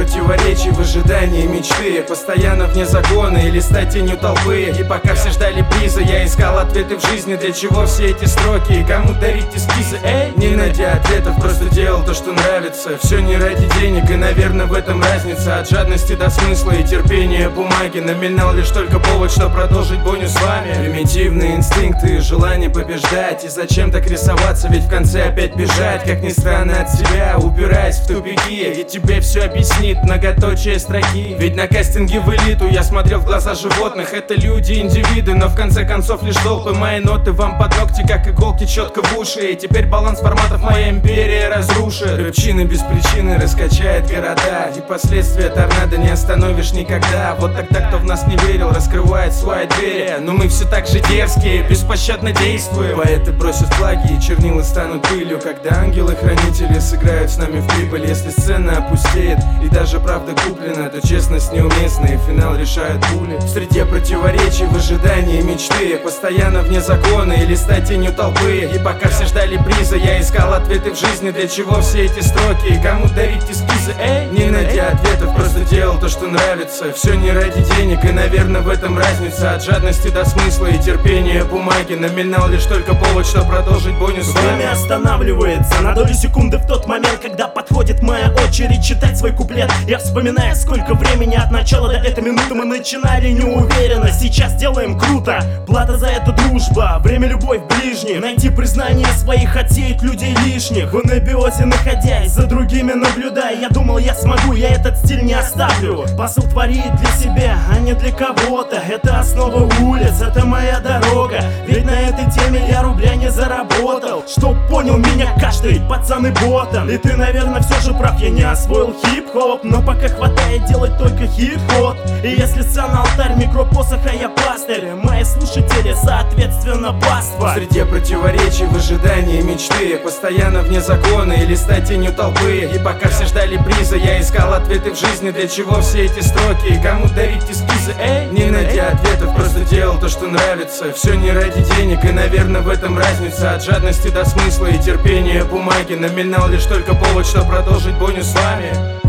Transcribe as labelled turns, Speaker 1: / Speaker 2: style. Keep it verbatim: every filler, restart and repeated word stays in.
Speaker 1: противоречий в ожидании мечты. Постоянно вне закона или стать тенью толпы. И пока все ждали приза, я искал ответы в жизни. Для чего все эти строки и кому дарить эскизы? Эй, не найдя ответов, просто делал то, что нравится. Все не ради денег, и, наверное, в этом разница. От жадности до смысла и терпения бумаги. Наминал лишь только повод, что продолжить бойню с вами. Примитивные инстинкты, желание побеждать. И зачем так рисоваться, ведь в конце опять бежать. Как ни странно от себя, упираясь в тупики. И тебе все объяснит многоточие строки. Ведь на кастинге в элиту я смотрел в глаза животных. Это люди, индивиды, но в конце концов лишь толпы. Мои ноты вам под ногти, как иголки, четко в уши. И теперь баланс форматов моя империя разрушит. Рыбчины без причины раскачает города. И последствия торнадо не остановишь никогда. Вот тогда, кто в нас не верил, раскрывает свои двери. Но мы все так же дерзкие, беспощадно действуем. Поэты бросят флаги и чернила станут пылью. Когда ангелы-хранители сыграют с нами в прибыль. Если сцена опустеет и даже правда куплена, то честность неуместна и финал решают пули. В среде противоречий в ожидании мечты. Постоянно вне закона или стать тенью толпы. И пока все ждали приза, я искал ответы в жизни. Для чего все эти строки и кому дарить эскизы? Эй, не найдя ответов, просто делал то, что нравится. Все не ради денег, и, наверное, в этом разница. От жадности до смысла и терпения бумаги. Наминал лишь только повод, что продолжить бойню с вами.
Speaker 2: Время останавливается на долю секунды в тот момент, когда подходит моя очередь читать свой куплет. Я вспоминаю, сколько времени от начала до этой минуты мы начинали неуверенно. Сейчас делаем круто, плата за это дружба, время, любовь, ближних. Найти признание своих, отсеять людей лишних. В анабиозе находясь, за другими наблюдая. Я думал, я смогу, я этот стиль не оставлю. Посыл творит для себя, а не для кого-то. Это основа улиц, это моя дорога. Ведь на этой теме я рубля не заработал. Чтоб понял меня каждый пацан и ботан. И ты, наверное, все же прав, я не освоил хип-хоп. Но пока хватает делать только хит-ход. И если сцена алтарь, микропосоха, я пастырь. Мои слушатели, соответственно, паства.
Speaker 1: В среде противоречий в ожидании мечты. Постоянно вне закона или стать тенью толпы. И пока все ждали приза, я искал ответы в жизни. Для чего все эти строки и кому дарить эскизы? Эй, не найдя ответов, просто делал то, что нравится. Все не ради денег, и, наверное, в этом разница. От жадности до смысла и терпения бумаги. Наминал лишь только повод, что продолжить бойню с вами.